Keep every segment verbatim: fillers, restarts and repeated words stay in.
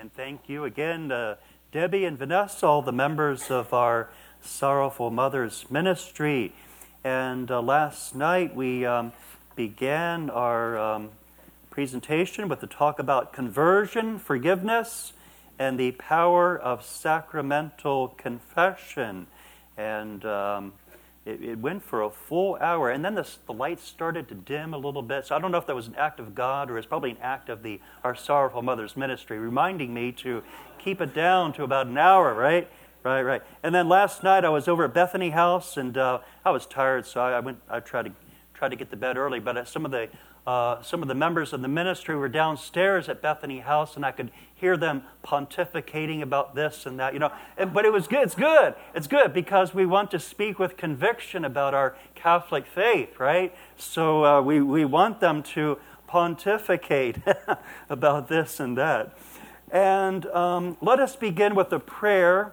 And thank you again, uh, Debbie and Vanessa, all the members of our Sorrowful Mothers Ministry. And uh, last night we um, began our um, presentation with the talk about conversion, forgiveness, and the power of sacramental confession. And um, it, it went for a full hour. And then the, the lights started to dim a little bit. So I don't know if that was an act of God or it's probably an act of the our Sorrowful Mothers Ministry, reminding me to keep it down to about an hour, right? Right, right. And then last night I was over at Bethany House, and uh, I was tired, so I, I went. I tried to tried to get to bed early. But uh, some of the uh, some of the members of the ministry were downstairs at Bethany House, and I could hear them pontificating about this and that. You know, and, but it was good. It's good. It's good because we want to speak with conviction about our Catholic faith, right? So uh, we we want them to pontificate about this and that. And um, let us begin with a prayer.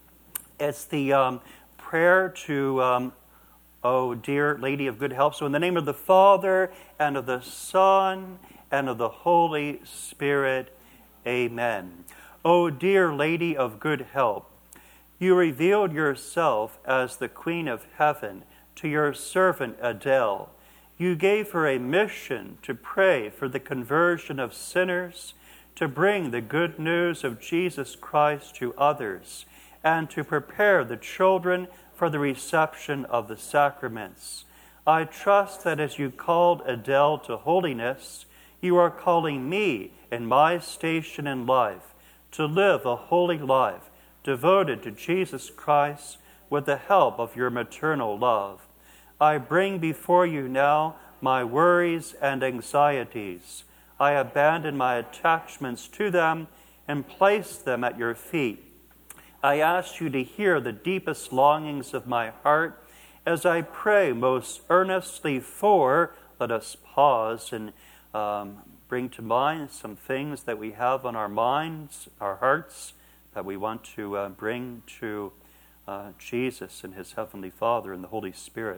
It's the um, prayer to, um, oh, dear Lady of Good Help. So in the name of the Father, and of the Son, and of the Holy Spirit, amen. Oh, dear Lady of Good Help, you revealed yourself as the Queen of Heaven to your servant Adele. You gave her a mission to pray for the conversion of sinners, to bring the good news of Jesus Christ to others, and to prepare the children for the reception of the sacraments. I trust that as you called Adele to holiness, you are calling me in my station in life to live a holy life devoted to Jesus Christ with the help of your maternal love. I bring before you now my worries and anxieties. I abandon my attachments to them and place them at your feet. I ask you to hear the deepest longings of my heart as I pray most earnestly for, let us pause and um, bring to mind some things that we have on our minds, our hearts, that we want to uh, bring to uh, Jesus and his Heavenly Father and the Holy Spirit.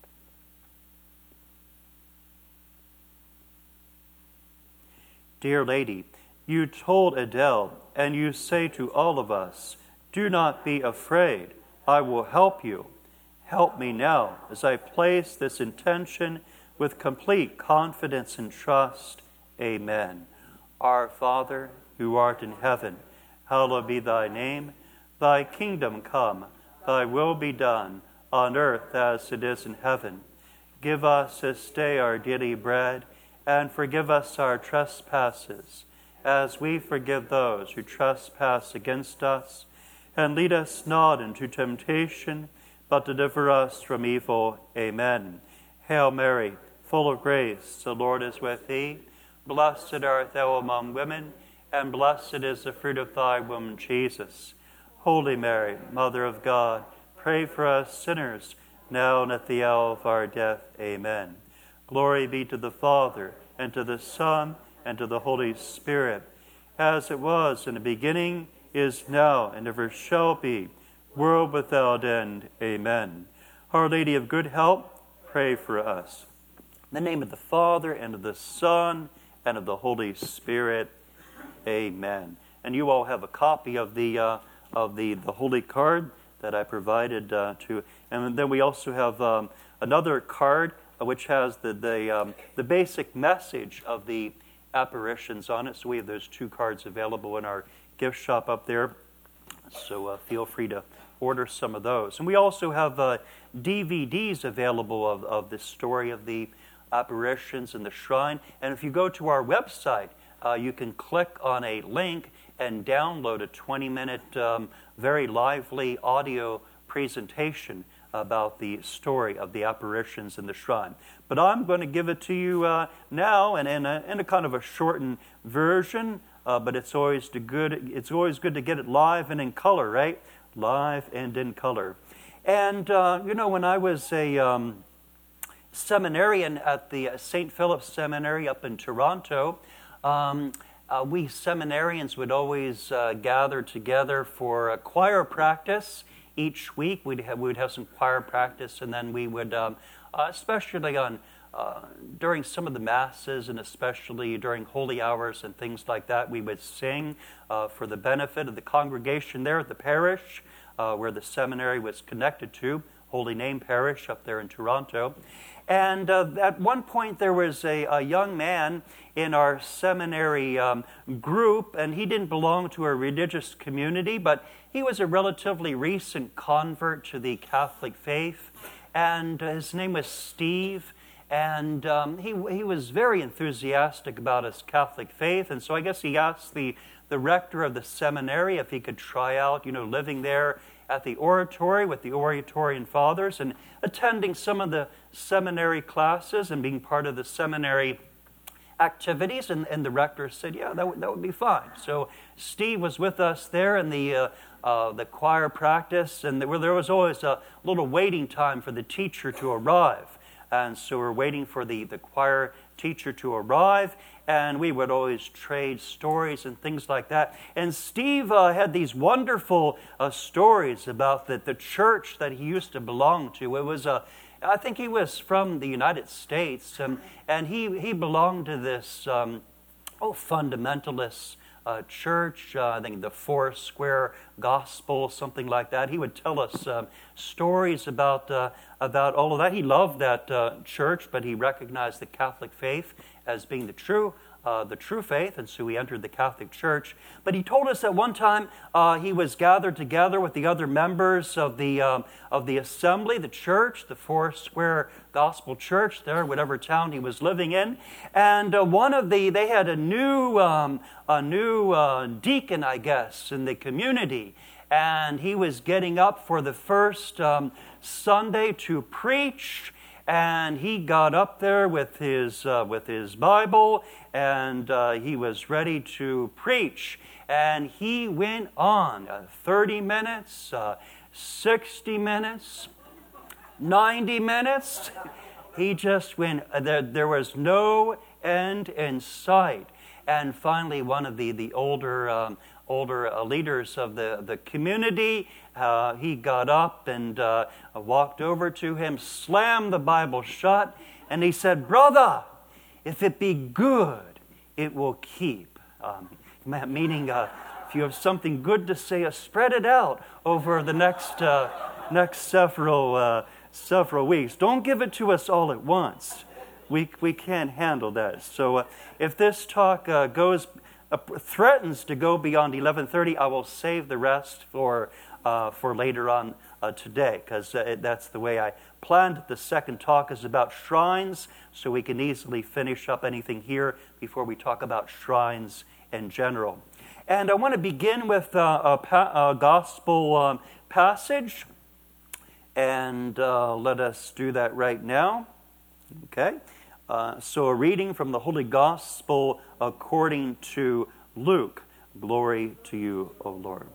Dear Lady, you told Adele, and you say to all of us, do not be afraid. I will help you. Help me now as I place this intention with complete confidence and trust. Amen. Our Father, who art in heaven, hallowed be thy name. Thy kingdom come, thy will be done, on earth as it is in heaven. Give us this day our daily bread, and forgive us our trespasses, as we forgive those who trespass against us. And lead us not into temptation, but deliver us from evil. Amen. Hail Mary, full of grace, the Lord is with thee. Blessed art thou among women, and blessed is the fruit of thy womb, Jesus. Holy Mary, Mother of God, pray for us sinners, now and at the hour of our death. Amen. Glory be to the Father, and to the Son, and to the Holy Spirit, as it was in the beginning, is now, and ever shall be, world without end. Amen. Our Lady of Good Help, pray for us. In the name of the Father, and of the Son, and of the Holy Spirit. Amen. And you all have a copy of the uh, of the, the Holy Card that I provided uh, to. And then we also have um, another card uh, which has the the, um, the basic message of the apparitions on it. So we have those two cards available in our gift shop up there, so uh, feel free to order some of those. And we also have uh, D V Ds available of, of the story of the apparitions in the shrine. And if you go to our website, uh, you can click on a link and download a twenty-minute, um, very lively audio presentation about the story of the apparitions in the shrine. But I'm going to give it to you uh, now, and in a, in a kind of a shortened version. Uh, but it's always to good. It's always good to get it live and in color, right? Live and in color. And uh, you know, when I was a um, seminarian at the Saint Philip's Seminary up in Toronto, um, uh, we seminarians would always uh, gather together for a choir practice each week. We'd have we'd have some choir practice, and then we would, um, uh, especially on uh, during some of the masses, and especially during holy hours and things like that, we would sing uh, for the benefit of the congregation there at the parish uh, where the seminary was connected to, Holy Name Parish up there in Toronto. And uh, at one point there was a, a young man in our seminary um, group, and he didn't belong to a religious community, but he was a relatively recent convert to the Catholic faith, and his name was Steve, and um, he he was very enthusiastic about his Catholic faith, and so I guess he asked the, the rector of the seminary if he could try out, you know, living there at the oratory with the Oratorian Fathers and attending some of the seminary classes and being part of the seminary activities. And, and the rector said, yeah, that, w- that would be fine. So Steve was with us there in the, uh, uh, the choir practice, and there, were, there was always a little waiting time for the teacher to arrive. And so we're waiting for the, the choir teacher to arrive, and we would always trade stories and things like that. And Steve uh, had these wonderful uh, stories about the, the church that he used to belong to. It was a, I think he was from the United States, um, and he, he belonged to this um, oh fundamentalist uh, church. Uh, I think the Four Square Gospel, something like that. He would tell us um, stories about uh, about all of that. He loved that uh, church, but he recognized the Catholic faith as being the true uh, the true faith, and so he entered the Catholic Church. But he told us that one time uh, he was gathered together with the other members of the um, of the assembly, the church, the Four Square Gospel Church there, whatever town he was living in, and uh, one of the they had a new um, a new uh, deacon, I guess, in the community, and he was getting up for the first um, Sunday to preach. And he got up there with his uh, with his Bible, and uh, he was ready to preach. And he went on uh, thirty minutes, uh, sixty minutes, ninety minutes. He just went, uh, there, there was no end in sight. And finally, one of the, the older um, older uh, leaders of the, the community, uh, he got up and uh, walked over to him, slammed the Bible shut, and he said, "Brother, if it be good, it will keep." Um, meaning, uh, if you have something good to say, uh, spread it out over the next uh, next several uh, several weeks. Don't give it to us all at once. We we can't handle that. So uh, if this talk uh, goes uh, threatens to go beyond eleven thirty, I will save the rest for uh, for later on uh, today, because uh, that's the way I planned. The second talk is about shrines, so we can easily finish up anything here before we talk about shrines in general. And I want to begin with uh, a, pa- a gospel um, passage, and uh, let us do that right now. Okay. Uh, so a reading from the Holy Gospel according to Luke. Glory to you, O Lord.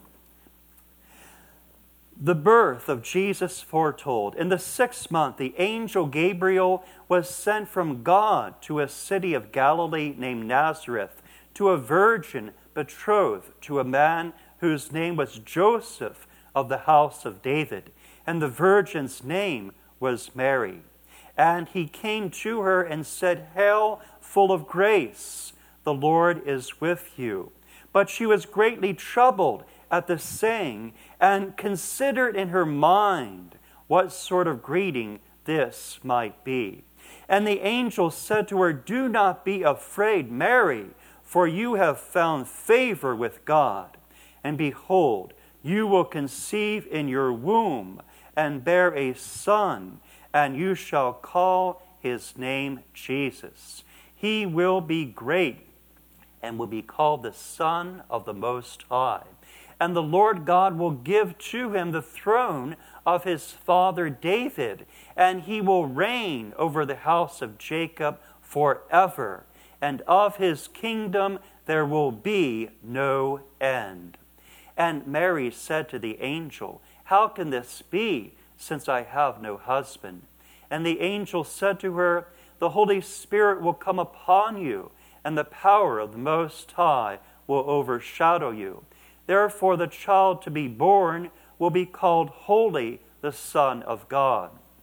The birth of Jesus foretold. In the sixth month, the angel Gabriel was sent from God to a city of Galilee named Nazareth, to a virgin betrothed to a man whose name was Joseph of the house of David, and the virgin's name was Mary. And he came to her and said, "Hail, full of grace, the Lord is with you." But she was greatly troubled at the saying, and considered in her mind what sort of greeting this might be. And the angel said to her, "Do not be afraid, Mary, for you have found favor with God. And behold, you will conceive in your womb and bear a son, and you shall call his name Jesus. He will be great and will be called the Son of the Most High. And the Lord God will give to him the throne of his father David, and he will reign over the house of Jacob forever. And of his kingdom there will be no end." And Mary said to the angel, "How can this be, since I have no husband?" And the angel said to her, "The Holy Spirit will come upon you, and the power of the Most High will overshadow you. Therefore the child to be born will be called Holy, the Son of God.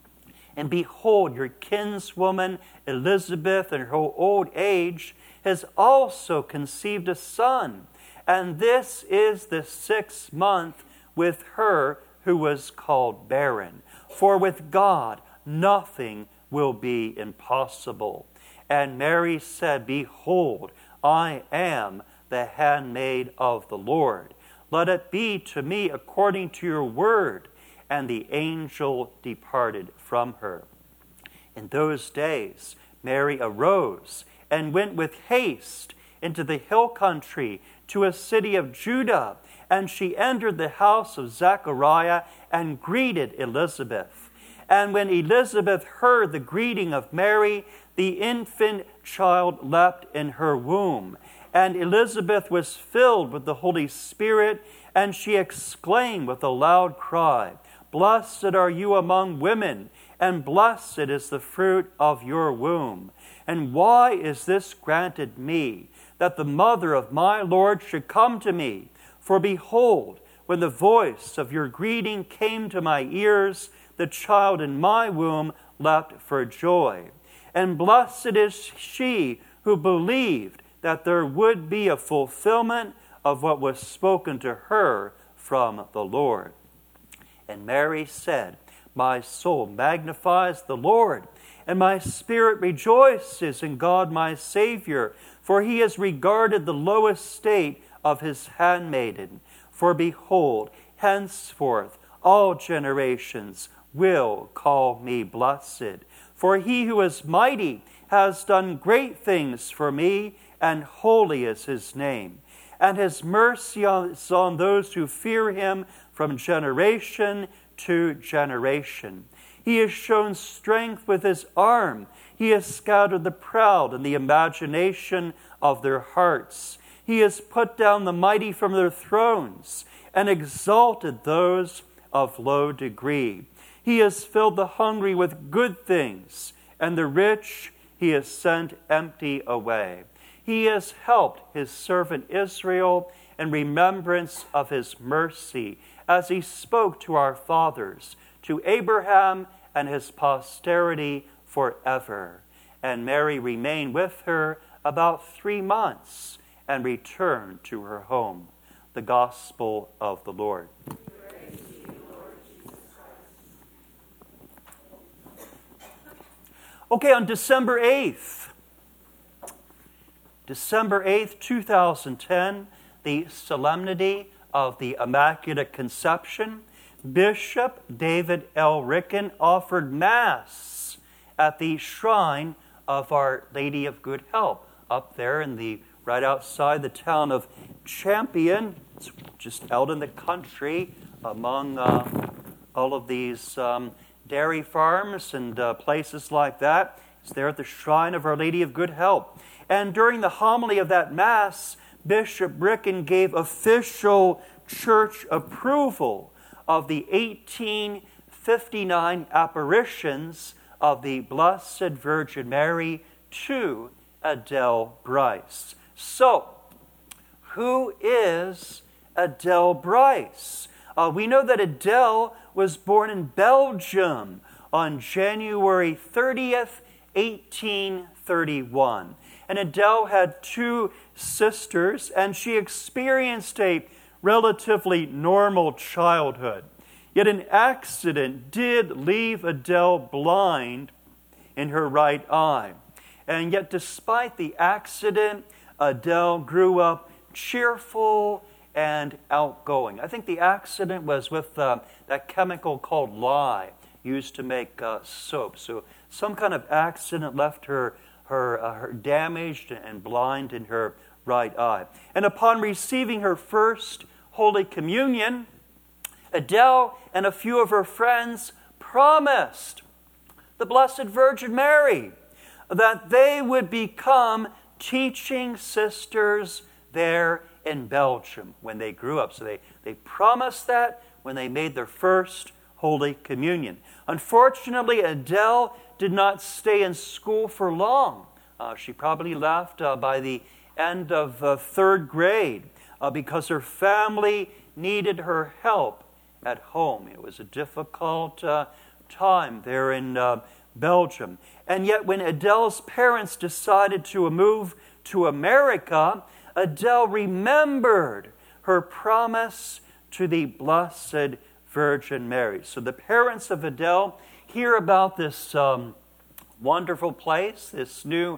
And behold, your kinswoman Elizabeth, in her old age, has also conceived a son. And this is the sixth month with her who was called barren. For with God nothing will be impossible. And Mary said, Behold, I am the handmaid of the Lord. Let it be to me according to your word. And the angel departed from her. In those days, Mary arose and went with haste into the hill country to a city of Judah. And she entered the house of Zechariah and greeted Elizabeth. And when Elizabeth heard the greeting of Mary, the infant child leapt in her womb. And Elizabeth was filled with the Holy Spirit, and she exclaimed with a loud cry, Blessed are you among women, and blessed is the fruit of your womb. And why is this granted me, that the mother of my Lord should come to me? For behold, when the voice of your greeting came to my ears, the child in my womb leapt for joy. And blessed is she who believed that there would be a fulfillment of what was spoken to her from the Lord. And Mary said, My soul magnifies the Lord, and my spirit rejoices in God my Savior, for he has regarded the low estate of his handmaiden. For behold, henceforth all generations will call me blessed. For he who is mighty has done great things for me, and holy is his name. And his mercy is on those who fear him from generation to generation. He has shown strength with his arm. He has scattered the proud in the imagination of their hearts. He has put down the mighty from their thrones and exalted those of low degree. He has filled the hungry with good things, and the rich he has sent empty away. He has helped his servant Israel in remembrance of his mercy, as he spoke to our fathers, to Abraham and his posterity forever. And Mary remained with her about three months and returned to her home. The Gospel of the Lord. Praise to you, Lord Jesus Christ. Okay, on December eighth, December eighth, two thousand ten, the solemnity of the Immaculate Conception, Bishop David L. Ricken offered Mass at the shrine of Our Lady of Good Help, up there in the right outside the town of Champion. It's just out in the country among uh, all of these um, dairy farms and uh, places like that. It's there at the shrine of Our Lady of Good Help. And during the homily of that Mass, Bishop Ricken gave official church approval of the eighteen fifty-nine apparitions of the Blessed Virgin Mary to Adele Bryce. So, who is Adele Bryce? Uh, we know that Adele was born in Belgium on January thirtieth, eighteen thirty-one. And Adele had two sisters, and she experienced a relatively normal childhood. Yet an accident did leave Adele blind in her right eye. And yet despite the accident, Adele grew up cheerful and outgoing. I think the accident was with uh, that chemical called lye used to make uh, soap. So some kind of accident left her her, uh, her damaged and blind in her right eye. And upon receiving her first Holy Communion, Adele and a few of her friends promised the Blessed Virgin Mary that they would become teaching sisters there in Belgium when they grew up. So they, they promised that when they made their first Holy Communion. Unfortunately, Adele did not stay in school for long. Uh, she probably left uh, by the end of uh, third grade uh, because her family needed her help at home. It was a difficult uh, time there in uh, Belgium. And yet when Adele's parents decided to move to America, Adele remembered her promise to the Blessed Virgin Mary. So the parents of Adele hear about this um, wonderful place, this new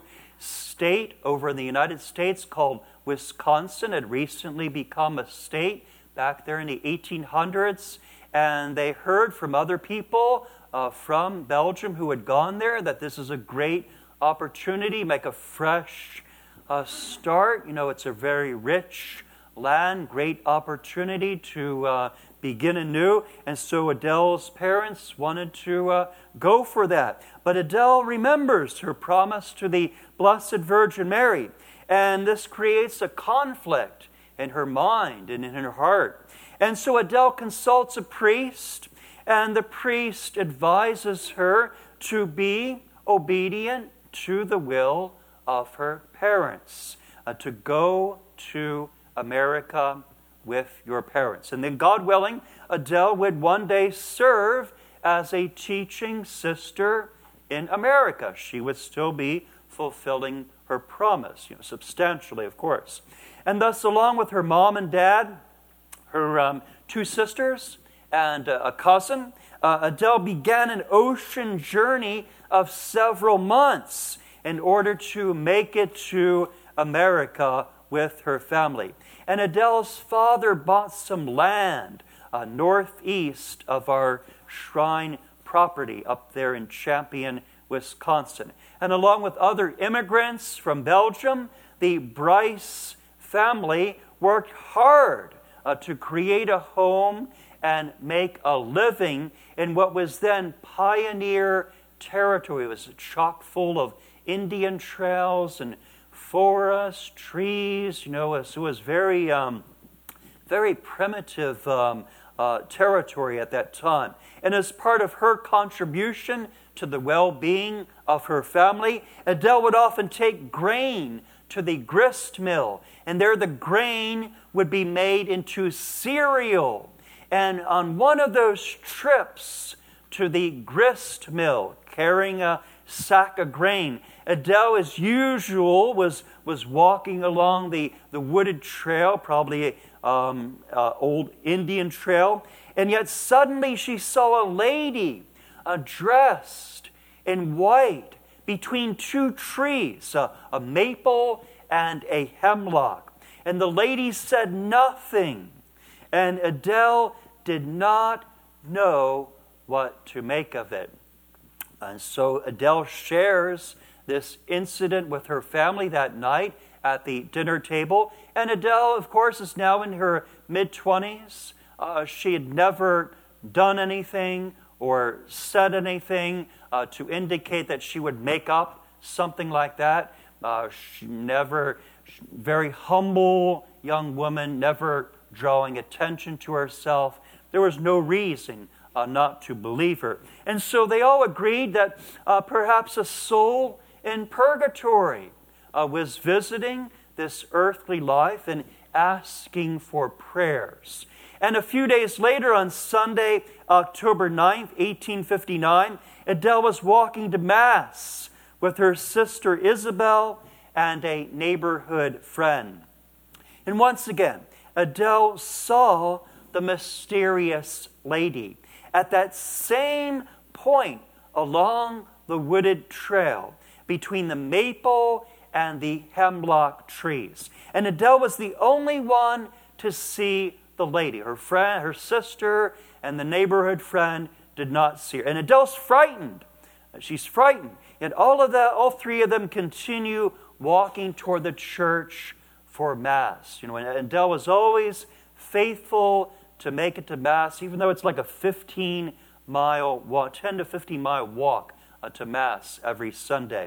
state over in the United States called Wisconsin. It had recently become a state back there in the eighteen hundreds. And they heard from other people uh, from Belgium who had gone there that this is a great opportunity, make a fresh uh, start. You know, it's a very rich land, great opportunity to uh, begin anew. And so Adele's parents wanted to uh, go for that. But Adele remembers her promise to the Blessed Virgin Mary. And this creates a conflict in her mind and in her heart. And so Adele consults a priest, and the priest advises her to be obedient to the will of her parents, uh, to go to America with your parents. And then, God willing, Adele would one day serve as a teaching sister in America. She would still be fulfilling her promise, you know, substantially, of course. And thus, along with her mom and dad, her um, two sisters, and uh, a cousin, uh, Adele began an ocean journey of several months in order to make it to America with her family. And Adele's father bought some land uh, northeast of our shrine property up there in Champion, Wisconsin. And along with other immigrants from Belgium, the Bryce family worked hard uh, to create a home and make a living in what was then pioneer territory. It was chock full of Indian trails and forests, trees. You know, it was, it was very, um, very primitive um, uh, territory at that time. And as part of her contribution to the well-being of her family, Adele would often take grain to the grist mill, and there the grain would be made into cereal. And on one of those trips to the grist mill, carrying a sack of grain, Adele, as usual, was, was walking along the, the wooded trail, probably an um, uh, old Indian trail, and yet suddenly she saw a lady uh, dressed in white between two trees, a, a maple and a hemlock. And the lady said nothing, and Adele did not know what to make of it. And so Adele shares this incident with her family that night at the dinner table. And Adele, of course, is now in her mid-twenties. Uh, she had never done anything or said anything uh, to indicate that she would make up something like that. Uh, she never, very humble young woman, never drawing attention to herself. There was no reason uh, not to believe her. And so they all agreed that uh, perhaps a soul in purgatory uh, was visiting this earthly life and asking for prayers. And a few days later, on Sunday, October ninth, eighteen fifty-nine, Adele was walking to Mass with her sister Isabel and a neighborhood friend. And once again, Adele saw the mysterious lady at that same point along the wooded trail between the maple and the hemlock trees. And Adele was the only one to see the lady. Her friend, her sister, and the neighborhood friend did not see her. And Adele's frightened. She's frightened. Yet all of that, all three of them continue walking toward the church for Mass. You know, and Adele was always faithful to make it to Mass, even though it's like a fifteen mile walk, ten to fifteen mile walk uh, to Mass every Sunday.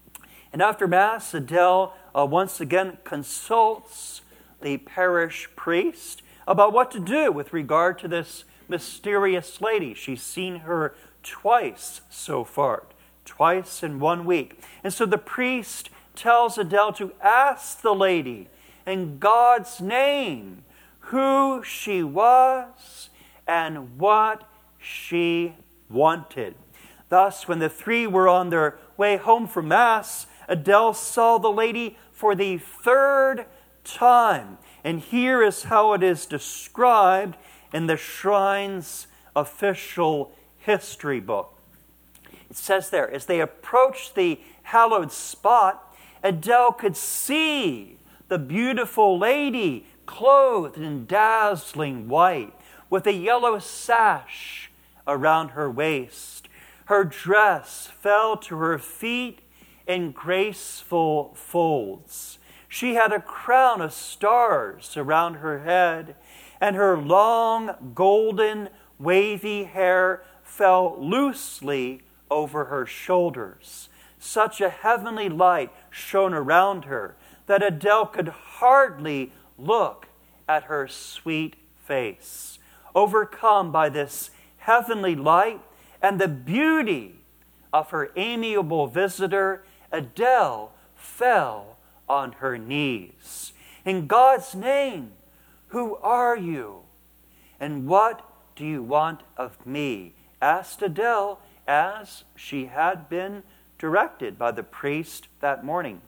And after Mass, Adele uh, once again consults the parish priest about what to do with regard to this mysterious lady. She's seen her twice so far, twice in one week. And so the priest tells Adele to ask the lady in God's name who she was and what she wanted. Thus, when the three were on their way home from Mass, Adele saw the lady for the third time. And here is how it is described in the shrine's official history book. It says there, as they approached the hallowed spot, Adele could see the beautiful lady clothed in dazzling white, with a yellow sash around her waist. Her dress fell to her feet in graceful folds. She had a crown of stars around her head, and her long, golden, wavy hair fell loosely over her shoulders. Such a heavenly light shone around her that Adele could hardly look at her sweet face. Overcome by this heavenly light and the beauty of her amiable visitor, Adele fell on her knees. In God's name, who are you? And what do you want of me? Asked Adele, as she had been directed by the priest that morning.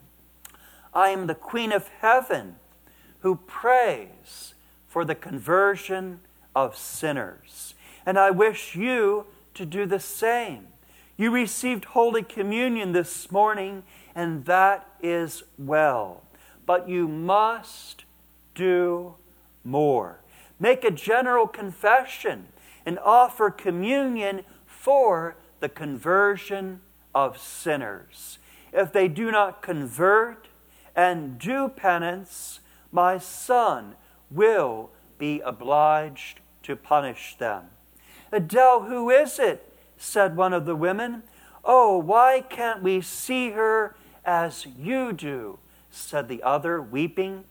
I am the Queen of Heaven, who prays for the conversion of sinners. And I wish you to do the same. You received Holy Communion this morning, and that is well. But you must do more. Make a general confession and offer communion for the conversion of sinners. If they do not convert and do penance, my son will be obliged to punish them. Adele, who is it? Said one of the women. Oh, why can't we see her as you do? Said the other, weeping.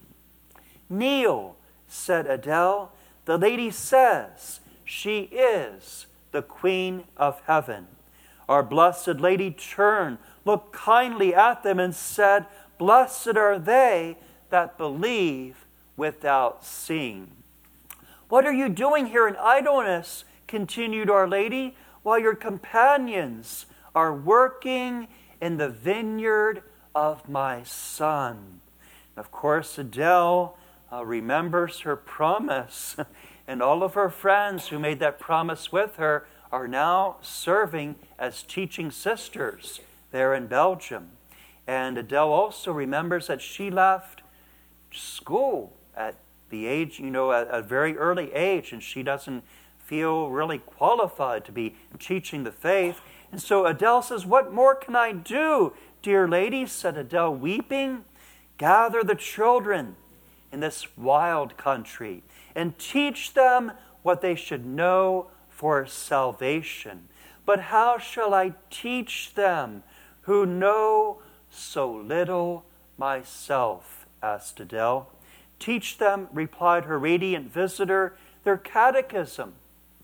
Kneel, said Adele. The lady says she is the Queen of Heaven. Our Blessed Lady turned, looked kindly at them, and said, Blessed are they that believe without seeing. What are you doing here in idleness? Continued Our Lady, while your companions are working in the vineyard of my Son. Of course, Adele uh, remembers her promise, and all of her friends who made that promise with her are now serving as teaching sisters there in Belgium. And Adele also remembers that she left school at the age, you know, at a very early age, and she doesn't feel really qualified to be teaching the faith. And so Adele says, what more can I do, dear lady? Said Adele, weeping. Gather the children in this wild country and teach them what they should know for salvation. But how shall I teach them who know so little myself? Asked Adele. Teach them, replied her radiant visitor, their catechism,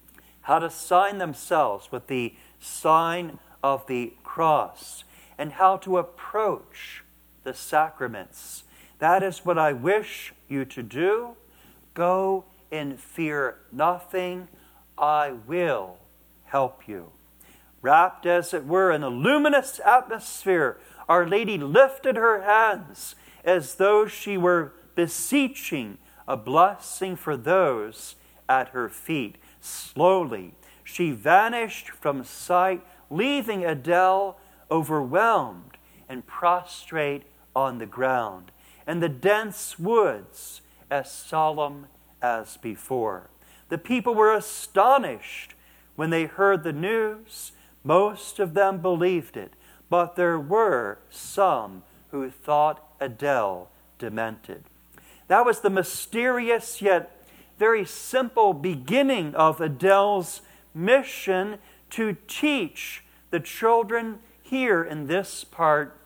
how to sign themselves with the sign of the cross, and how to approach the sacraments. That is what I wish you to do. Go and fear nothing. I will help you. Wrapped, as it were, in a luminous atmosphere, Our Lady lifted her hands as though she were beseeching a blessing for those at her feet. Slowly, she vanished from sight, leaving Adele overwhelmed and prostrate on the ground, and the dense woods as solemn as before. The people were astonished when they heard the news. Most of them believed it, but there were some who thought Adele demented. That was the mysterious yet very simple beginning of Adele's mission to teach the children here in this part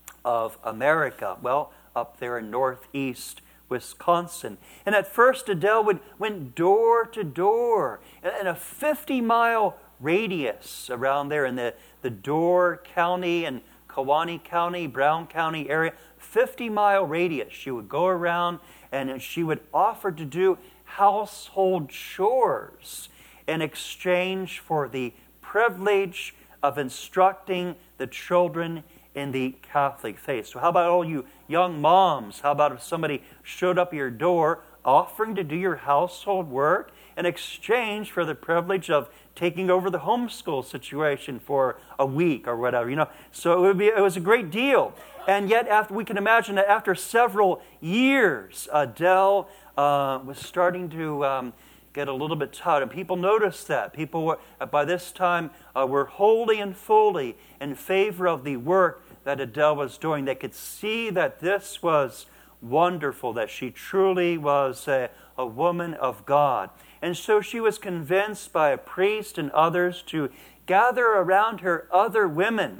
of America. Well, up there in northeast Wisconsin. And at first Adele would, went door to door in a fifty-mile radius around there in the, the Door County and Kewaunee County, Brown County area. fifty-mile radius. She would go around and she would offer to do household chores in exchange for the privilege of instructing the children in the Catholic faith. So how about all you young moms? How about if somebody showed up at your door offering to do your household work in exchange for the privilege of taking over the homeschool situation for a week or whatever, you know? So it would be it was a great deal. And yet, after we can imagine that after several years, Adele uh, was starting to um, get a little bit tired, and people noticed that. People were, by this time uh, were wholly and fully in favor of the work that Adele was doing. They could see that this was wonderful, that she truly was a, a woman of God. And so she was convinced by a priest and others to gather around her other women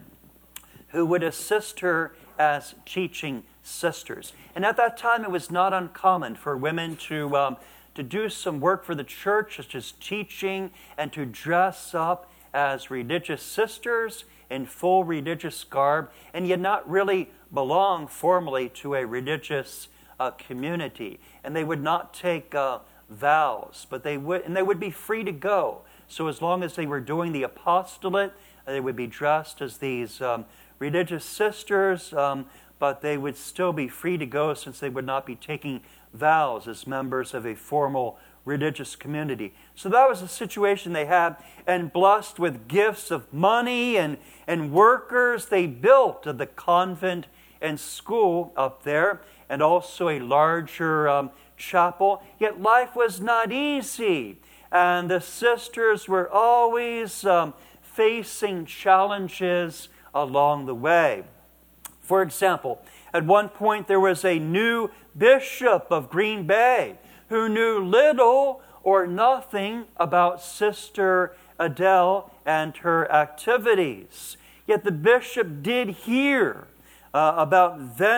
who would assist her as teaching sisters. And at that time, it was not uncommon for women to um, to do some work for the church, such as teaching, and to dress up as religious sisters in full religious garb, and yet not really belong formally to a religious uh, community. And they would not take uh, vows, but they would, and they would be free to go. So as long as they were doing the apostolate, they would be dressed as these um, religious sisters, um, but they would still be free to go since they would not be taking vows as members of a formal religious community. So that was the situation they had, and blessed with gifts of money and, and workers, they built the convent and school up there, and also a larger um, chapel. Yet life was not easy, and the sisters were always um, facing challenges along the way. For example, at one point there was a new bishop of Green Bay who knew little or nothing about Sister Adele and her activities. Yet the bishop did hear uh, about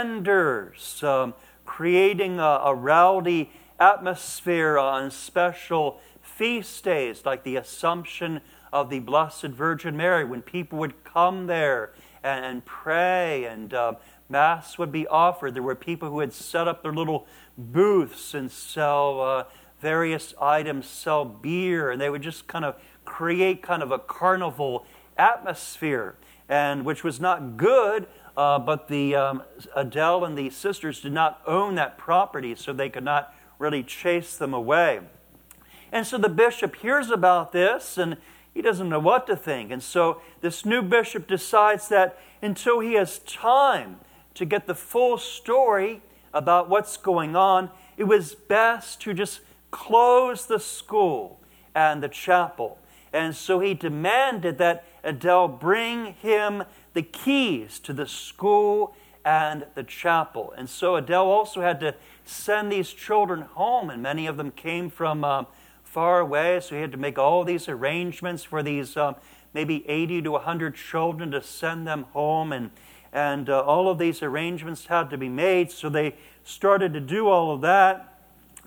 vendors um, creating a, a rowdy atmosphere on special feast days like the Assumption of the Blessed Virgin Mary, when people would come there and, and pray, and uh, Mass would be offered. There were people who had set up their little booths and sell uh, various items, sell beer, and they would just kind of create kind of a carnival atmosphere, and which was not good, uh, but the um, Adele and the sisters did not own that property, so they could not really chase them away. And so the bishop hears about this, and he doesn't know what to think. And so this new bishop decides that until he has time to get the full story about what's going on, it was best to just close the school and the chapel. And so he demanded that Adele bring him the keys to the school and the chapel. And so Adele also had to send these children home, and many of them came from uh, far away, so he had to make all these arrangements for these um, maybe eighty to one hundred children to send them home, and and uh, all of these arrangements had to be made. So they started to do all of that,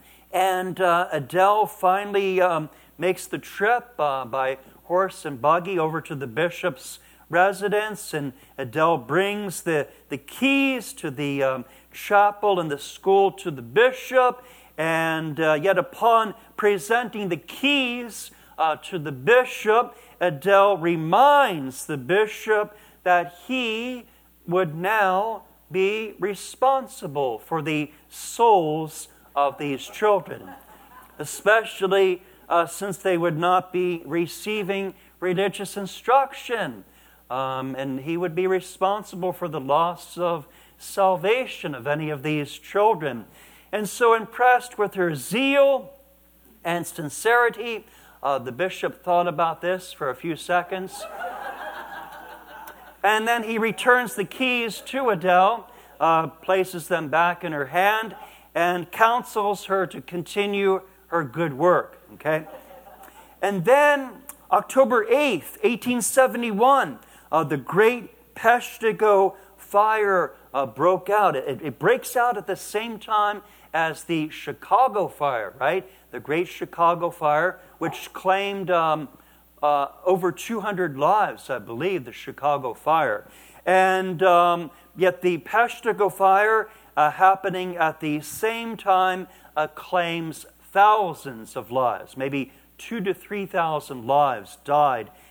and uh, Adele finally um, makes the trip uh, by horse and buggy over to the bishop's residence, and Adele brings the, the keys to the um, chapel and the school to the bishop. And uh, yet upon presenting the keys uh, to the bishop, Adele reminds the bishop that he would now be responsible for the souls of these children, especially uh, since they would not be receiving religious instruction. Um, and he would be responsible for the loss of salvation of any of these children. And so, impressed with her zeal and sincerity, uh, the bishop thought about this for a few seconds. And then he returns the keys to Adele, uh, places them back in her hand, and counsels her to continue her good work. Okay? And then, October eighth, eighteen seventy-one, uh, the Great Peshtigo Fire uh, broke out. It, it breaks out at the same time as the Chicago Fire, right? The Great Chicago Fire, which claimed um, uh, over two hundred lives, I believe, the Chicago Fire. And um, yet the Peshtigo Fire, uh, happening at the same time, uh, claims thousands of lives. Maybe two to three thousand lives died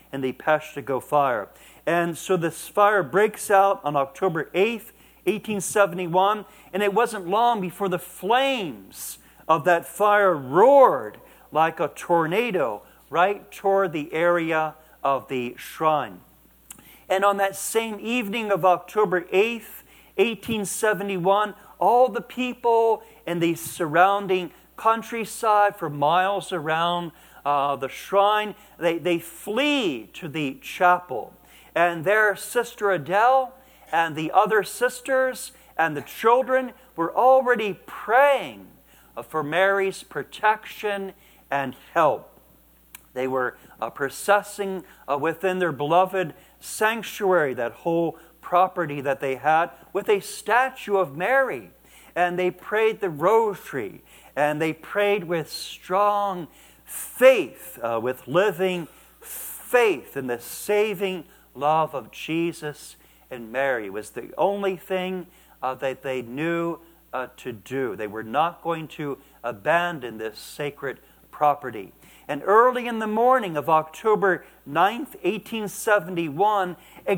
in the Peshtigo fire. And so this fire breaks out on October eighth, eighteen seventy-one, and it wasn't long before the flames of that fire roared like a tornado right toward the area of the shrine. And on that same evening of October eighth, eighteen seventy-one, all the people in the surrounding countryside for miles around uh, the shrine, they, they flee to the chapel. And there, Sister Adele and the other sisters and the children were already praying for Mary's protection and help. They were uh, processing uh, within their beloved sanctuary, that whole property that they had, with a statue of Mary. And they prayed the rosary, and they prayed with strong faith, uh, with living faith in the saving love of Jesus and Mary. It was the only thing uh, that they knew uh, to do. They were not going to abandon this sacred property. And early in the morning of October ninth, eighteen seventy-one,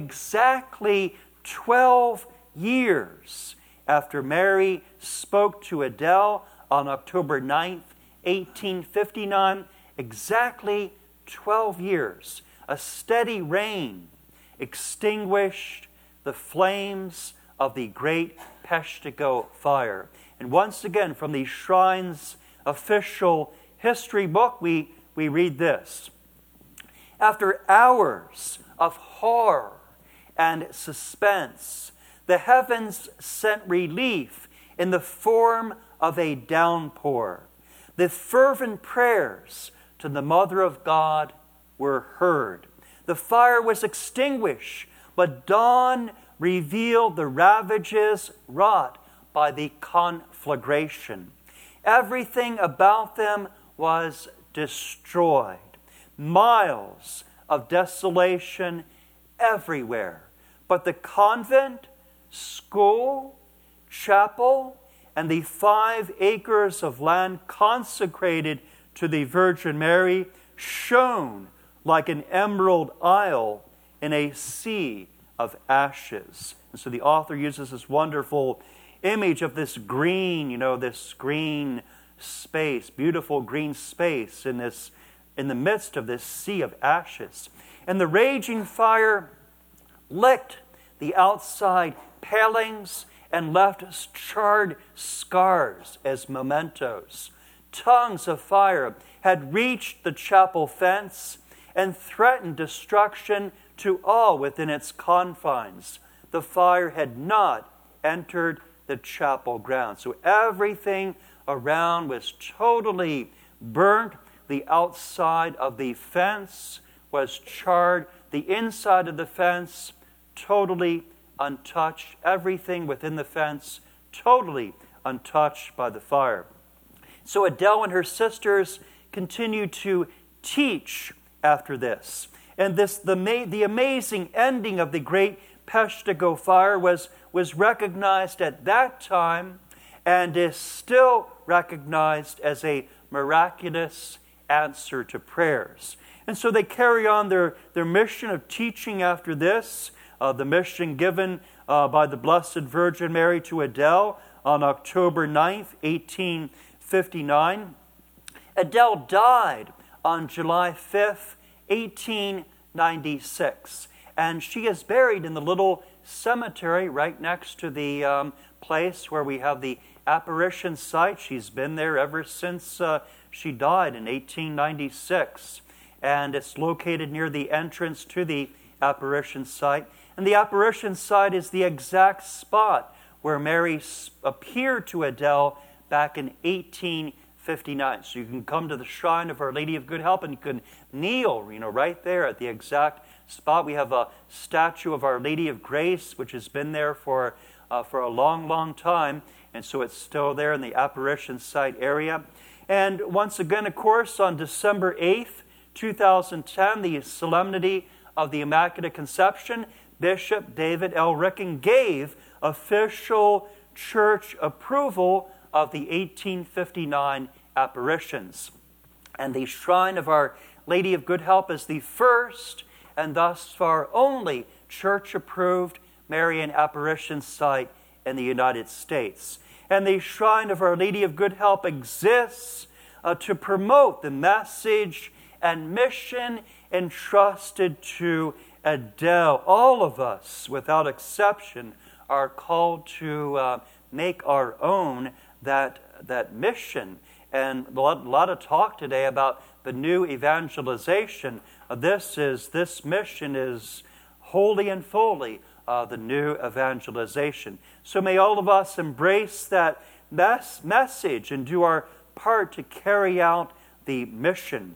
exactly twelve years after Mary spoke to Adele on October ninth, eighteen fifty-nine, exactly twelve years, a steady rain extinguished the flames of the great Peshtigo fire. And once again, from the shrine's official history book, we, we read this. After hours of horror and suspense, the heavens sent relief in the form of a downpour. The fervent prayers to the Mother of God were heard. The fire was extinguished, but dawn revealed the ravages wrought by the conflagration. Everything about them was destroyed. Miles of desolation everywhere. But the convent, school, chapel, and the five acres of land consecrated to the Virgin Mary shone like an emerald isle in a sea of ashes. And so the author uses this wonderful image of this green, you know, this green space, beautiful green space in this, in the midst of this sea of ashes. And the raging fire licked the outside palings and left charred scars as mementos. Tongues of fire had reached the chapel fence and threatened destruction to all within its confines. The fire had not entered the chapel grounds. So everything around was totally burnt. The outside of the fence was charred. The inside of the fence totally untouched. Everything within the fence totally untouched by the fire. So Adele and her sisters continued to teach after this. And this the, the amazing ending of the great Peshtigo fire was, was recognized at that time and is still recognized as a miraculous answer to prayers. And so they carry on their, their mission of teaching after this, uh, the mission given uh, by the Blessed Virgin Mary to Adele on October ninth, eighteen fifty-nine. Adele died on July fifth, eighteen ninety-six. And she is buried in the little cemetery right next to the um, place where we have the apparition site. She's been there ever since uh, she died in eighteen ninety-six. And it's located near the entrance to the apparition site. And the apparition site is the exact spot where Mary appeared to Adele back in eighteen fifty-nine. So you can come to the shrine of Our Lady of Good Help and you can kneel, you know, right there at the exact spot. We have a statue of Our Lady of Grace, which has been there for uh, for a long, long time. And so it's still there in the apparition site area. And once again, of course, on December eighth, two thousand ten, the Solemnity of the Immaculate Conception, Bishop David L. Ricken gave official church approval of the eighteen fifty-nine apparitions. And the Shrine of Our Lady of Good Help is the first and thus far only church-approved Marian apparition site in the United States. And the Shrine of Our Lady of Good Help exists uh, to promote the message and mission entrusted to Adele. All of us, without exception, are called to uh, make our own that, that mission. And a lot, a lot of talk today about the new evangelization. Uh, this is this mission is wholly and fully uh, the new evangelization. So may all of us embrace that mes- message and do our part to carry out the mission.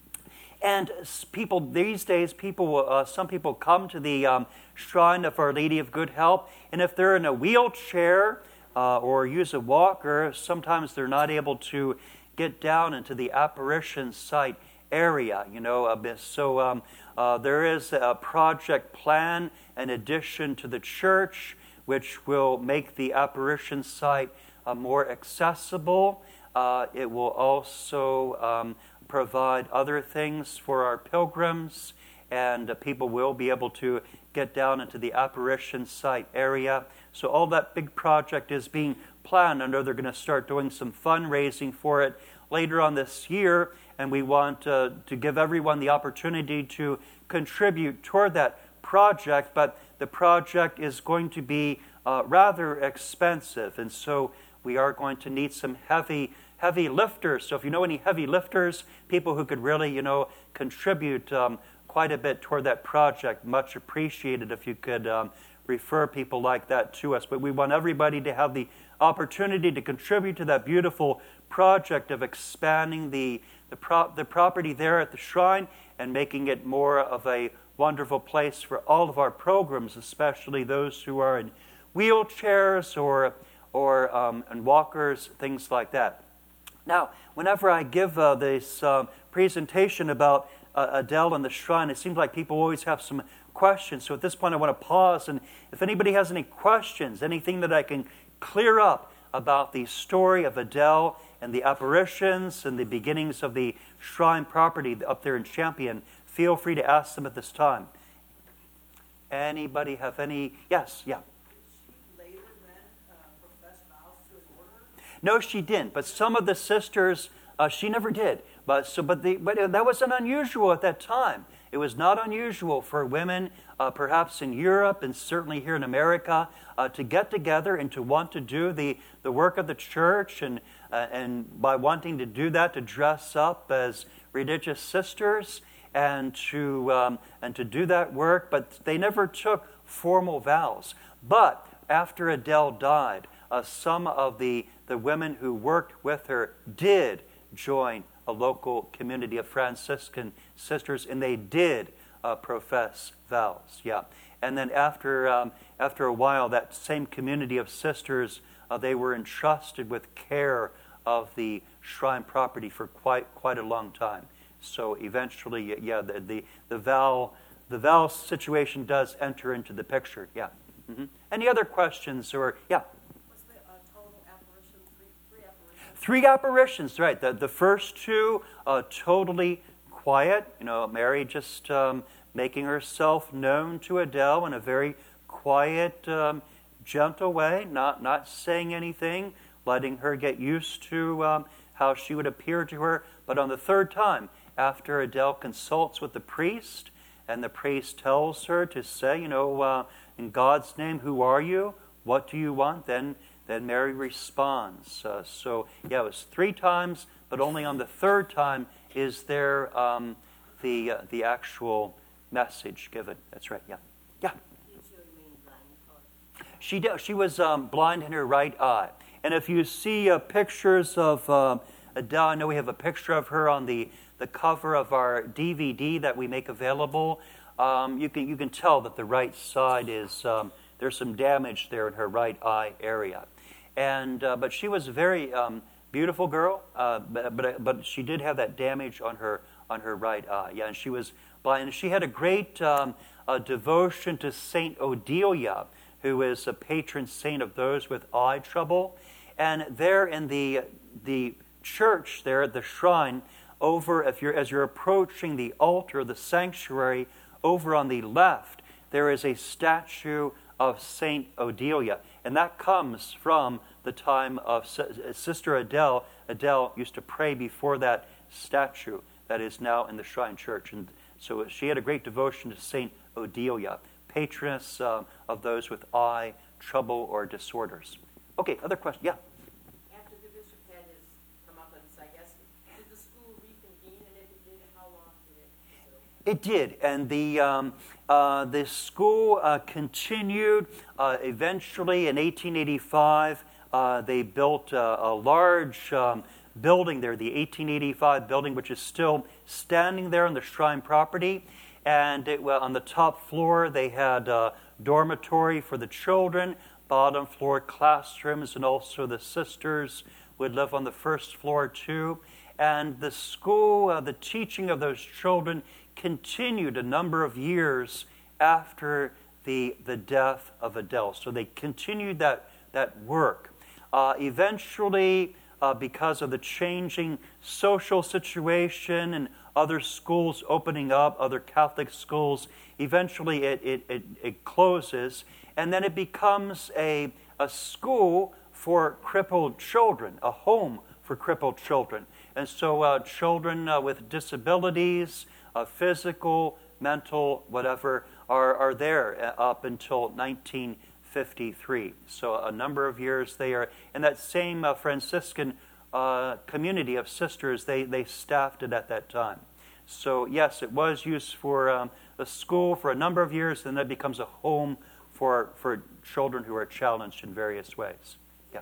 And people these days, people, uh, some people come to the um, Shrine of Our Lady of Good Help, and if they're in a wheelchair uh, or use a walker, sometimes they're not able to get down into the apparition site area. You know, uh, so um, uh, there is a project plan in addition to the church, which will make the apparition site uh, more accessible. Uh, it will also um, provide other things for our pilgrims, and uh, people will be able to get down into the apparition site area. So all that big project is being planned. I know they're going to start doing some fundraising for it later on this year, and we want uh, to give everyone the opportunity to contribute toward that project, but the project is going to be uh, rather expensive, and so we are going to need some heavy heavy lifters. So if you know any heavy lifters, people who could really, you know, contribute um, quite a bit toward that project, much appreciated if you could um, refer people like that to us. But we want everybody to have the opportunity to contribute to that beautiful project of expanding the the, pro- the property there at the shrine and making it more of a wonderful place for all of our programs, especially those who are in wheelchairs or or um, and walkers, things like that. Now, whenever I give uh, this uh, presentation about uh, Adele and the shrine, it seems like people always have some questions. So at this point, I want to pause, and if anybody has any questions, anything that I can clear up about the story of Adele and the apparitions and the beginnings of the shrine property up there in Champion, feel free to ask them at this time. Anybody have any? Yes, yeah. No, she didn't. But some of the sisters, uh, she never did. But so, but the but that wasn't unusual at that time. It was not unusual for women, uh, perhaps in Europe and certainly here in America, uh, to get together and to want to do the, the work of the church, and uh, and by wanting to do that, to dress up as religious sisters and to um, and to do that work. But they never took formal vows. But after Adele died, uh, some of the the women who worked with her did join a local community of Franciscan sisters, and they did uh, profess vows. Yeah, and then after um, after a while, that same community of sisters, uh, they were entrusted with care of the shrine property for quite quite a long time. So eventually, yeah, the the, the vow the vow situation does enter into the picture. Yeah. Mm-hmm. Any other questions or yeah? Three apparitions, right. The, the first two, uh, totally quiet. You know, Mary just um, making herself known to Adele in a very quiet, um, gentle way, not, not saying anything, letting her get used to um, how she would appear to her. But on the third time, after Adele consults with the priest, and the priest tells her to say, you know, uh, in God's name, who are you? What do you want? Then Then Mary responds. Uh, so, yeah, it was three times, but only on the third time is there um, the uh, the actual message given. That's right. Yeah, yeah. She did. She was um, blind in her right eye. And if you see uh, pictures of uh, Adele, I know we have a picture of her on the, the cover of our D V D that we make available. Um, you can you can tell that the right side is um, there's some damage there in her right eye area. And uh, but she was a very um, beautiful girl, uh, but, but but she did have that damage on her on her right eye. Yeah, and she was blind. And she had a great um, uh, devotion to Saint Odelia, who is a patron saint of those with eye trouble. And there in the the church, there at the shrine, over if you're as you're approaching the altar, the sanctuary, over on the left, there is a statue of Saint Odelia, and that comes from the time of Sister Adele. Adele used to pray before that statue that is now in the Shrine Church, and so she had a great devotion to Saint Odelia, patroness uh, of those with eye trouble or disorders. Okay, other question? Yeah. After the bishop had his comeuppance, I guess, did the school reconvene, and if it did, how long did it? It did, and the um, uh, the school uh, continued. Uh, eventually, in eighteen eighty-five, uh, they built uh, a large um, building there, the eighteen eighty-five building, which is still standing there on the Shrine property. And it, well, on the top floor, they had a dormitory for the children, bottom floor classrooms, and also the sisters would live on the first floor too. And the school, uh, the teaching of those children continued a number of years after the, the death of Adele. So they continued that, that work. Uh, eventually, uh, because of the changing social situation and other schools opening up, other Catholic schools, eventually it, it, it, it closes, and then it becomes a, a school for crippled children, a home for crippled children. And so uh, children uh, with disabilities, uh, physical, mental, whatever, are, are there up until nineteen fifty-three. So a number of years they are in that same uh, Franciscan uh, community of sisters. They, they staffed it at that time. So yes, it was used for um, a school for a number of years, and then it becomes a home for, for children who are challenged in various ways. Yeah.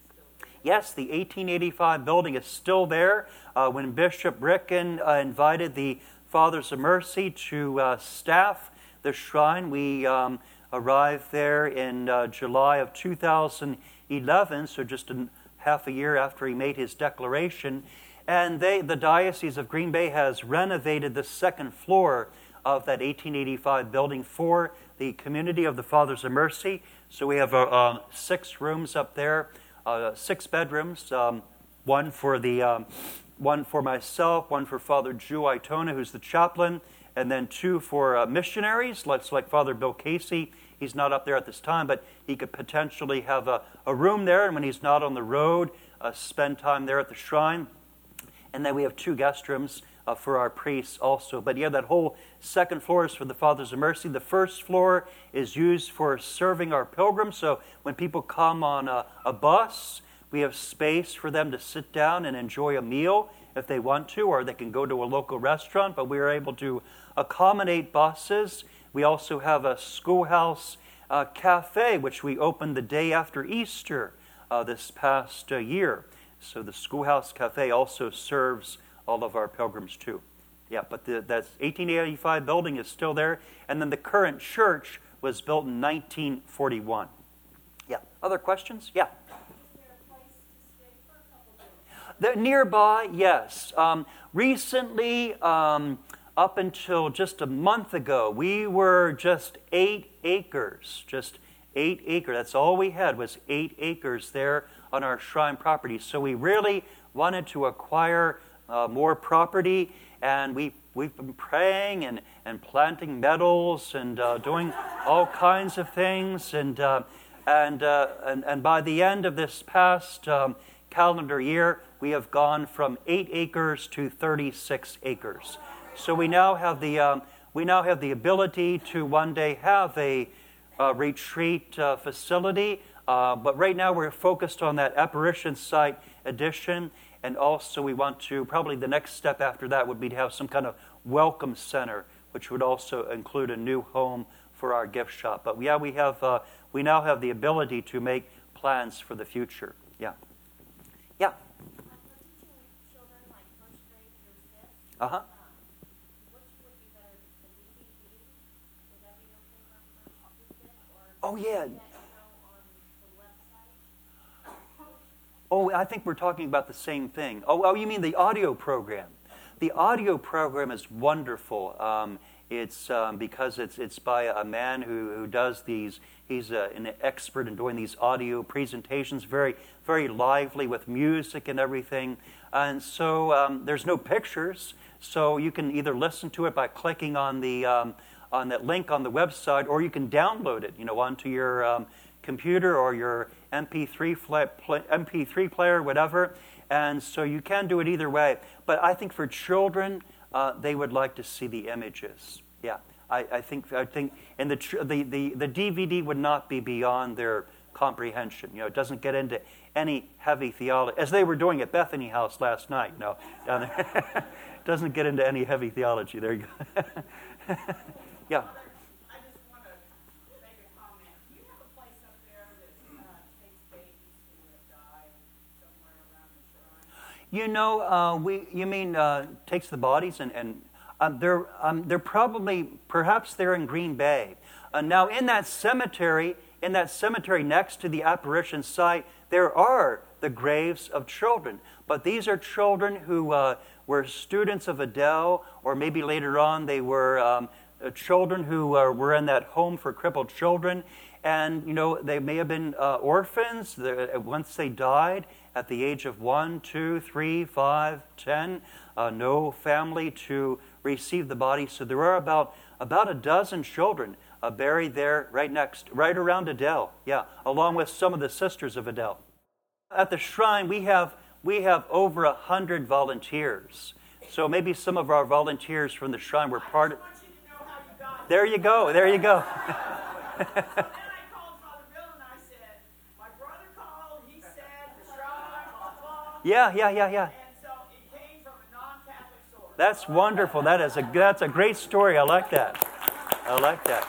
Yes, the eighteen eighty-five building is still there. Uh, when Bishop Ricken uh, invited the Fathers of Mercy to uh, staff the shrine, we um, arrived there in uh, July of two thousand eleven, so just a half a year after he made his declaration. And they, the Diocese of Green Bay has renovated the second floor of that eighteen eighty-five building for the community of the Fathers of Mercy. So we have uh, uh, six rooms up there, uh, six bedrooms, um, one for the um, one for myself, one for Father Drew Itona, who's the chaplain, and then two for uh, missionaries, like, like Father Bill Casey. He's not up there at this time, but he could potentially have a, a room there, and when he's not on the road, uh, spend time there at the shrine. And then we have two guest rooms uh, for our priests also. But yeah, that whole second floor is for the Fathers of Mercy. The first floor is used for serving our pilgrims. So when people come on a, a bus, we have space for them to sit down and enjoy a meal if they want to, or they can go to a local restaurant. But we are able to accommodate buses. We also have a schoolhouse uh, cafe, which we opened the day after Easter uh, this past uh, year. So the Schoolhouse Cafe also serves all of our pilgrims too. Yeah, but the, that eighteen eighty-five building is still there. And then the current church was built in nineteen forty-one. Yeah, other questions? Yeah. Is there a place to stay for a couple days? The, nearby, yes. Um, recently, um, up until just a month ago, we were just eight acres, just eight acres. That's all we had was eight acres there on our shrine property. So we really wanted to acquire uh, more property, and we, we've been praying and, and planting medals and uh, doing all kinds of things. And, uh, and, uh, and, and by the end of this past um, calendar year, we have gone from eight acres to thirty-six acres. So we now have the, um, we now have the ability to one day have a uh, retreat uh, facility. Uh, but right now we're focused on that apparition site addition, and also we want to, probably the next step after that would be to have some kind of welcome center, which would also include a new home for our gift shop. But yeah, we have uh, we now have the ability to make plans for the future. Yeah. Yeah. Uh, for teaching children like first grade through fifth, Uh-huh. um, which would be better, the D V D? Would that be okay for first through fifth, or Oh, yeah. that show on the website? Oh, I think we're talking about the same thing. Oh, oh, you mean the audio program? The audio program is wonderful. Um, it's um, because it's it's by a man who, who does these. He's a, an expert in doing these audio presentations, very very lively with music and everything. And so um, there's no pictures, so you can either listen to it by clicking on the um, on that link on the website, or you can download it, you know, onto your um, computer or your M P three fl- play, M P three player, whatever. And so you can do it either way. But I think for children, uh, they would like to see the images. Yeah, I, I think I think, and the, tr- the the the D V D would not be beyond their comprehension. You know, it doesn't get into any heavy theology, as they were doing at Bethany House last night. No, down there, doesn't get into any heavy theology. There you go. Yeah. I just want to make a comment. Do you have a place up there that uh, takes babies who have died somewhere around the shrine? You know, uh, we. You mean uh, takes the bodies and and um, they're um, they're probably perhaps they're in Green Bay. Uh, now in that cemetery, in that cemetery next to the apparition site, there are the graves of children. But these are children who uh, were students of Adele, or maybe later on they were um, uh, children who uh, were in that home for crippled children. And, you know, they may have been uh, orphans once they died at the age of one, two, three, five, ten. Uh, no family to receive the body. So there are about about a dozen children uh, buried there right next, right around Adele. Yeah, along with some of the sisters of Adele. At the shrine, we have we have over a hundred volunteers. So maybe some of our volunteers from the shrine were part of. I just want you to know how you got There you go. There you go. So then I called Father Bill and I said, my brother called, he said, the shrine, blah, blah. Yeah, yeah, yeah, yeah. And so it came from a non-Catholic source. That's wonderful. That is a that's a great story. I like that. I like that.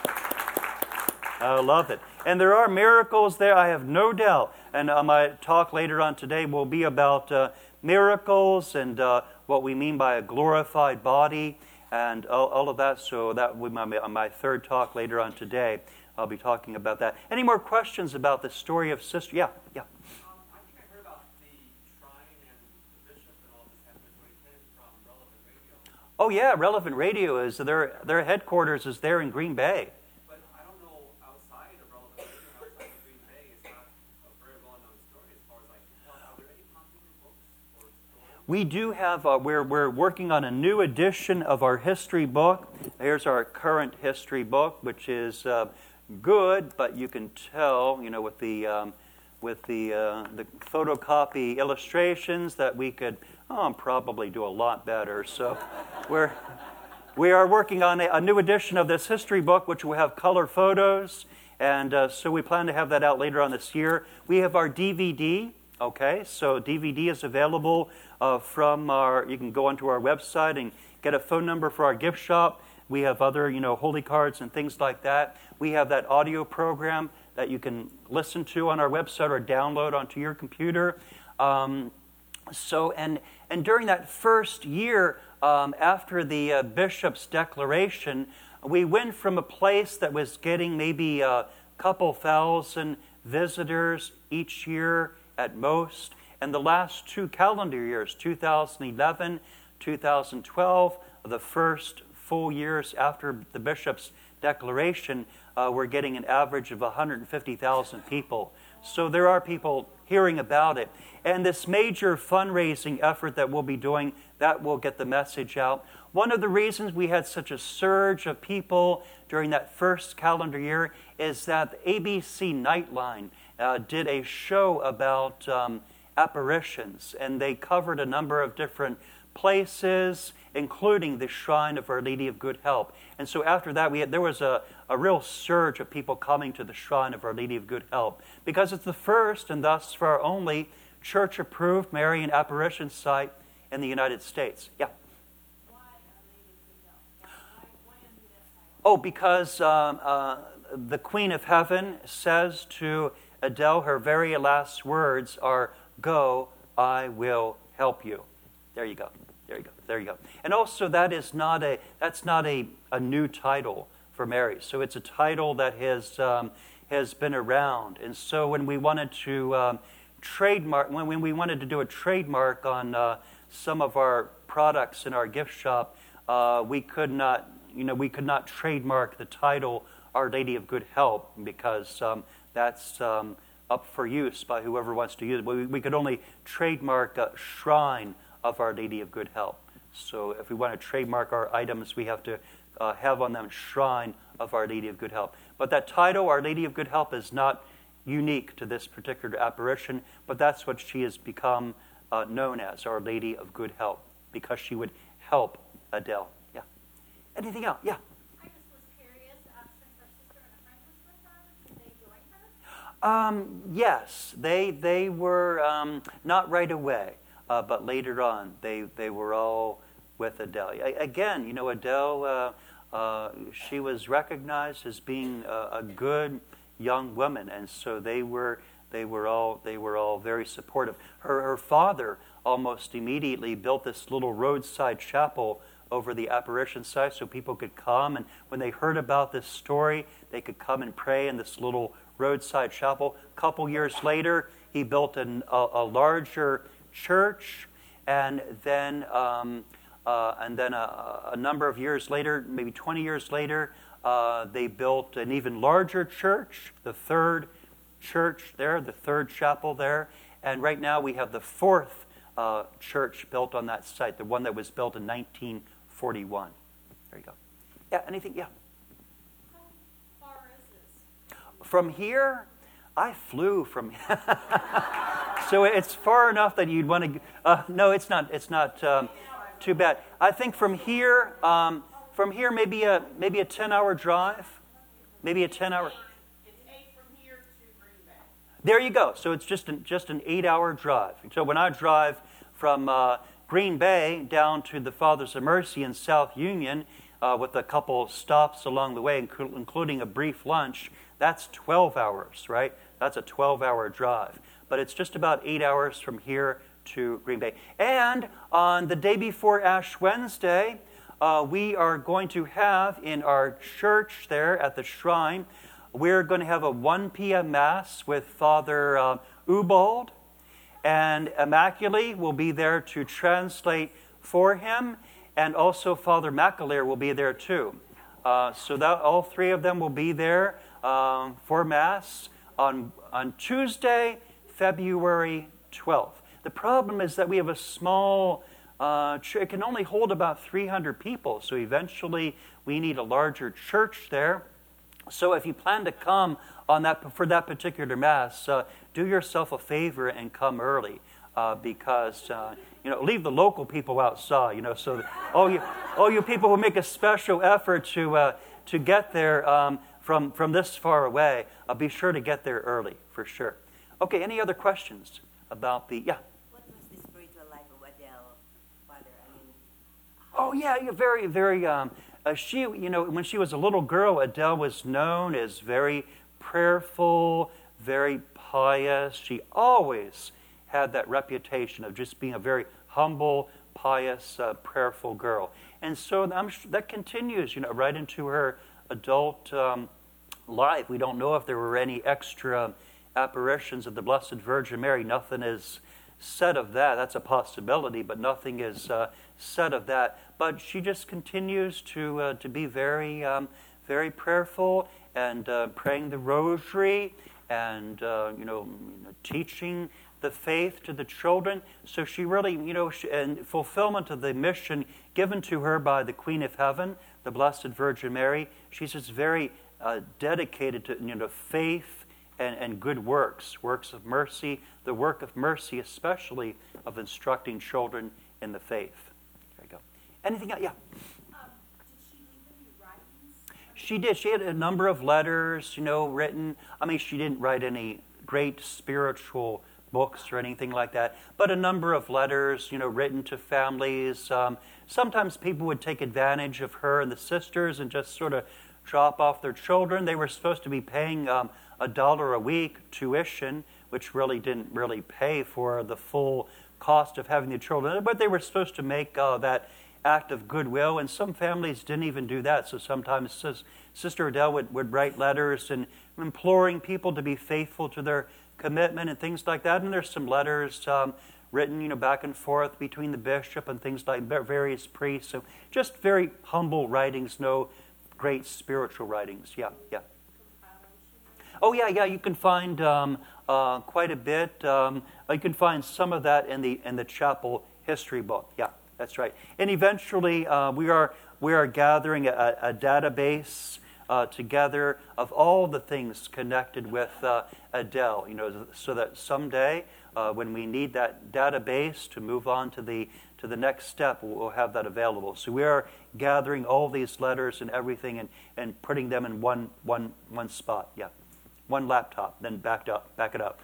I love it. And there are miracles there, I have no doubt. And uh, my talk later on today will be about uh, miracles and uh, what we mean by a glorified body and all, all of that. So that will be my, my third talk later on today. I'll be talking about that. Any more questions about the story of Sister? Yeah, yeah. Um, I think I heard about the shrine and the bishop and all this happening in twenty ten from Relevant Radio. Oh yeah, Relevant Radio is their their headquarters is there in Green Bay. But I don't know outside of Relevant Radio, outside of Green Bay, it's not a very well-known story as far as I can tell. Are there any popular books or stories? We do have, uh, we're, we're working on a new edition of our history book. Here's our current history book, which is uh, good, but you can tell, you know, with the um, with the uh, the photocopy illustrations that we could oh, probably do a lot better. So we're we are working on a, a new edition of this history book, which will have color photos, and uh, so we plan to have that out later on this year. We have our D V D. Okay, so D V D is available uh, from our. You can go onto our website and get a phone number for our gift shop. We have other, you know, holy cards and things like that. We have that audio program that you can listen to on our website or download onto your computer. Um, so, and and during that first year um, after the uh, bishop's declaration, we went from a place that was getting maybe a couple thousand visitors each year at most, and the last two calendar years, two thousand eleven, two thousand twelve, the first full years after the bishop's declaration, uh, we're getting an average of one hundred fifty thousand people. So there are people hearing about it. And this major fundraising effort that we'll be doing, that will get the message out. One of the reasons we had such a surge of people during that first calendar year is that the A B C Nightline uh, did a show about um, apparitions, and they covered a number of different places, including the Shrine of Our Lady of Good Help. And so after that, we had, there was a, a real surge of people coming to the Shrine of Our Lady of Good Help, because it's the first and thus far only church-approved Marian apparition site in the United States. Yeah. Why Our Lady of Good Help? Why, why under that title? Oh, because um, uh, the Queen of Heaven says to Adele, her very last words are, "Go, I will help you." There you go. There you go. There you go. And also, that is not a that's not a, a new title for Mary. So it's a title that has um, has been around. And so when we wanted to um, trademark, when, when we wanted to do a trademark on uh, some of our products in our gift shop, uh, we could not, you know, we could not trademark the title Our Lady of Good Help, because um, that's um, up for use by whoever wants to use it. We, we could only trademark a Shrine of Our Lady of Good Help. So if we want to trademark our items, we have to uh, have on them Shrine of Our Lady of Good Help. But that title, Our Lady of Good Help, is not unique to this particular apparition, but that's what she has become uh, known as, Our Lady of Good Help, because she would help Adele. Yeah. Anything else? Yeah. I just was curious, uh, since her sister and a friend was with her, did they join her? Um, yes, they they were um, not right away, uh, but later on they they were all with Adele. A- again, you know, Adele, uh, uh, she was recognized as being a, a good young woman, and so they were they were all they were all very supportive. Her her father almost immediately built this little roadside chapel over the apparition site, so people could come, and when they heard about this story, they could come and pray in this little roadside chapel. A couple years later, he built an, a, a larger church, and then um, uh, and then a, a number of years later, maybe twenty years later, uh, they built an even larger church, the third church there, the third chapel there, and right now we have the fourth uh, church built on that site, the one that was built in nineteen forty-one. There you go. Yeah, anything? Yeah. How far is this? From here, I flew from. So it's far enough that you'd want to. Uh, no, it's not. It's not um, too bad. I think from here, um, from here, maybe a maybe a ten-hour drive, maybe a ten-hour. It's eight from here to Green Bay. There you go. So it's just an, just an eight-hour drive. So when I drive from uh, Green Bay down to the Fathers of Mercy in South Union, uh, with a couple stops along the way, inc- including a brief lunch, that's twelve hours, right? That's a twelve-hour drive. But it's just about eight hours from here to Green Bay. And on the day before Ash Wednesday, uh, we are going to have in our church there at the shrine, we're going to have a one p.m. Mass with Father uh, Ubald. And Immaculate will be there to translate for him. And also Father McAleer will be there too. Uh, so that all three of them will be there um, for Mass on, on Tuesday, February twelfth. The problem is that we have a small, uh, ch- it can only hold about three hundred people. So eventually we need a larger church there. So if you plan to come on that for that particular Mass, uh, do yourself a favor and come early, uh, because uh, you know leave the local people outside. You know, so that all you all you people who make a special effort to uh, to get there um, from from this far away, uh, be sure to get there early for sure. Okay, any other questions about the yeah? What was the spiritual life of Adele, Father? I mean, Oh yeah, you're very very. Um, uh, she you know when she was a little girl, Adele was known as very prayerful, very pious. She always had that reputation of just being a very humble, pious, uh, prayerful girl. And so I'm, that continues, you know, right into her adult um, life. We don't know if there were any extra apparitions of the Blessed Virgin Mary. Nothing is said of that. That's a possibility, but nothing is uh, said of that. But she just continues to uh, to be very, um, very prayerful and uh, praying the rosary and, uh, you know, teaching the faith to the children. So she really, you know, she, and fulfillment of the mission given to her by the Queen of Heaven, the Blessed Virgin Mary, she's just very uh, dedicated to, you know, faith and, and good works, works of mercy, the work of mercy, especially of instructing children in the faith. There you go. Anything else? Yeah. Um, did she leave any writings? She did. She had a number of letters, you know, written. I mean, she didn't write any great spiritual books or anything like that, but a number of letters, you know, written to families. Um, sometimes people would take advantage of her and the sisters and just sort of drop off their children. They were supposed to be paying um, a dollar a week tuition, which really didn't really pay for the full cost of having the children, but they were supposed to make uh, that act of goodwill, and some families didn't even do that. So sometimes sis, Sister Adele would, would write letters and imploring people to be faithful to their commitment and things like that. And there's some letters um, written, you know, back and forth between the bishop and things like various priests. So just very humble writings, no great spiritual writings. Yeah, yeah. Oh yeah, yeah. You can find um, uh, quite a bit. Um, you can find some of that in the in the chapel history book. Yeah. That's right. And eventually, uh, we are we are gathering a, a database uh, together of all the things connected with uh, Adele. You know, so that someday, uh, when we need that database to move on to the to the next step, we'll have that available. So we are gathering all these letters and everything, and, and putting them in one one one spot. Yeah, one laptop. Then backed up, back it up.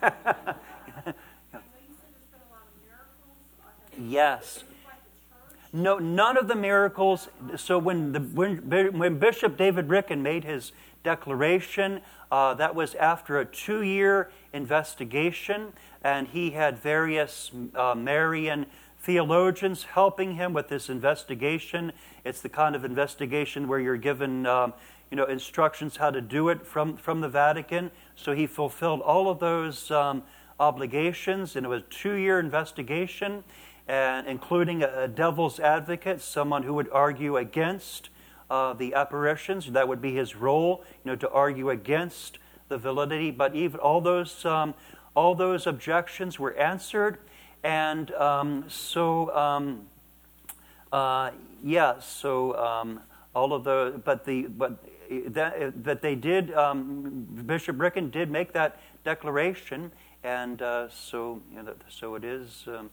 Yes. No, none of the miracles. So when the when, when Bishop David Ricken made his declaration, uh, that was after a two-year investigation, and he had various uh, Marian theologians helping him with this investigation. It's the kind of investigation where you're given, um, you know, instructions how to do it from from the Vatican. So he fulfilled all of those um, obligations, and it was a two-year investigation. And including a, a devil's advocate, someone who would argue against uh, the apparitions. That would be his role, you know, to argue against the validity. But even all those um, all those objections were answered, and um, so um, uh, yeah, so um, all of the but the but that that they did. Um, Bishop Ricken did make that declaration, and uh, so you know, so it is. Um,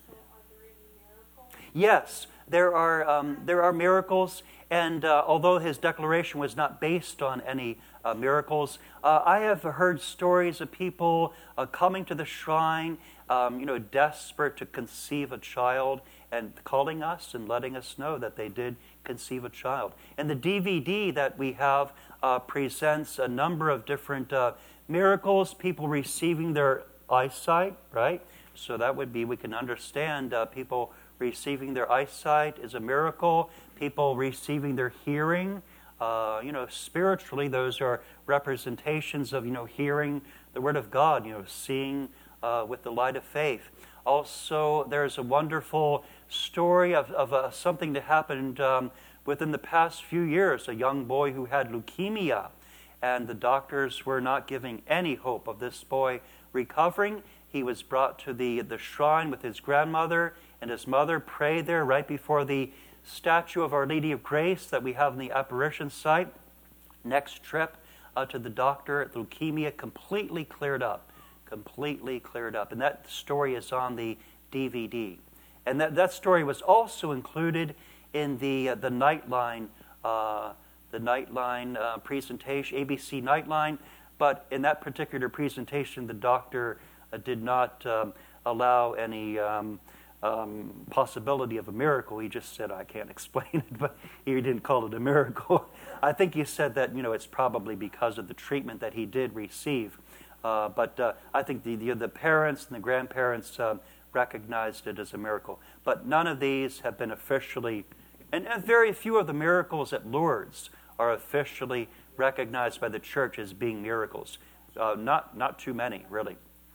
Yes, there are um, there are miracles, and uh, although his declaration was not based on any uh, miracles, uh, I have heard stories of people uh, coming to the shrine, um, you know, desperate to conceive a child, and calling us and letting us know that they did conceive a child. And the D V D that we have uh, presents a number of different uh, miracles, people receiving their eyesight, right? So that would be, we can understand uh, people receiving their eyesight is a miracle. People receiving their hearing, uh, you know, spiritually, those are representations of, you know, hearing the Word of God, you know, seeing uh, with the light of faith. Also, there's a wonderful story of, of uh, something that happened um, within the past few years. A young boy who had leukemia, and the doctors were not giving any hope of this boy recovering. He was brought to the, the shrine with his grandmother, and his mother prayed there right before the statue of Our Lady of Grace that we have in the apparition site. Next trip uh, to the doctor, leukemia completely cleared up, completely cleared up. And that story is on the D V D. And that, that story was also included in the uh, the Nightline, uh, the Nightline uh, presentation, A B C Nightline. But in that particular presentation, the doctor uh, did not um, allow any um, um, possibility of a miracle. He just said, I can't explain it, but he didn't call it a miracle. I think he said that, you know, it's probably because of the treatment that he did receive. Uh, but uh, I think the, the the parents and the grandparents um, recognized it as a miracle. But none of these have been officially, and, and very few of the miracles at Lourdes are officially recognized by the church as being miracles. Uh, not not too many, really.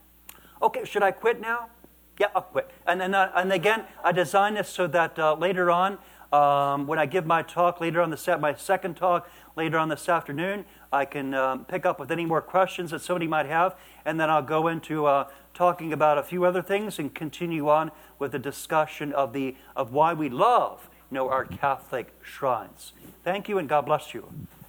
Okay, should I quit now? Yeah, I'll quit. And then, uh, and again, I designed this so that uh, later on, um, when I give my talk later on the set, my second talk later on this afternoon, I can um, pick up with any more questions that somebody might have, and then I'll go into uh, talking about a few other things and continue on with the discussion of the of why we love, you know, our Catholic shrines. Thank you, and God bless you.